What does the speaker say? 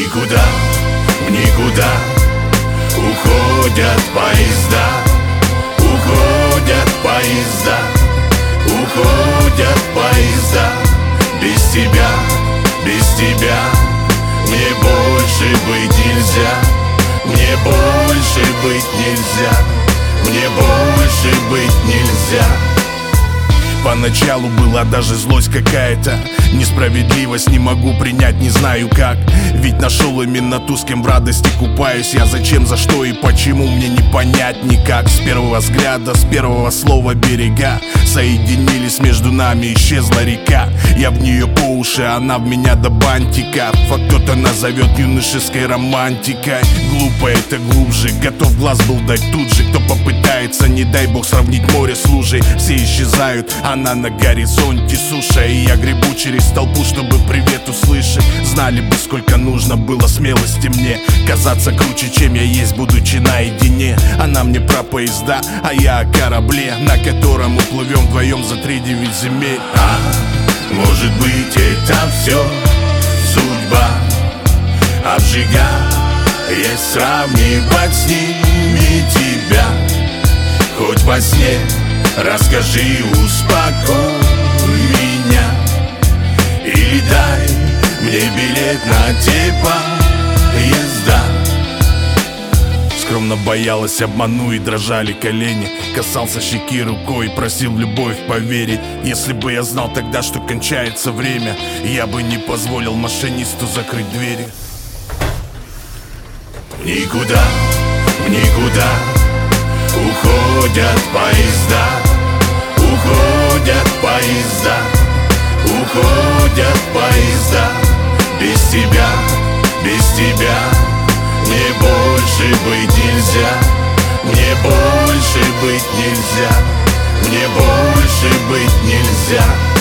никуда, в никуда уходят поезда, уходят поезда, уходят поезда. Без тебя, без тебя мне больше быть нельзя, мне больше быть нельзя, мне больше быть нельзя. Поначалу была даже злость какая-то, несправедливость не могу принять, не знаю как. Ведь нашел именно ту, с кем в радости купаюсь. Я зачем, за что и почему, мне не понять никак. С первого взгляда, с первого слова берега соединились, между нами исчезла река. Я в нее по уши, она в меня до бантика. Факт, кто-то назовет юношеской романтикой. Глупо это глубже, готов глаз был дать тут же. Кто попытается, не дай бог, сравнить море с лужей. Все исчезают, она на горизонте суша, и я гребу через толпу, чтобы привет услышать. Знали бы, сколько нужно было смелости мне казаться круче, чем я есть, будучи наедине. Она мне про поезда, а я о корабле, на котором мы плывем вдвоем за 3-9 земель. Может быть, это все судьба обжигает, сравнивать с ними тебя. Хоть во сне расскажи, успокой меня, или дай мне билет на те поезда. Скромно боялась, обману, и дрожали колени. Касался щеки рукой, просил в любовь поверить. Если бы я знал тогда, что кончается время, я бы не позволил машинисту закрыть двери. Никуда, в никуда уходят поезда, уходят поезда, уходят поезда. Без тебя, без тебя мне больше быть нельзя, мне больше быть нельзя, мне больше быть нельзя.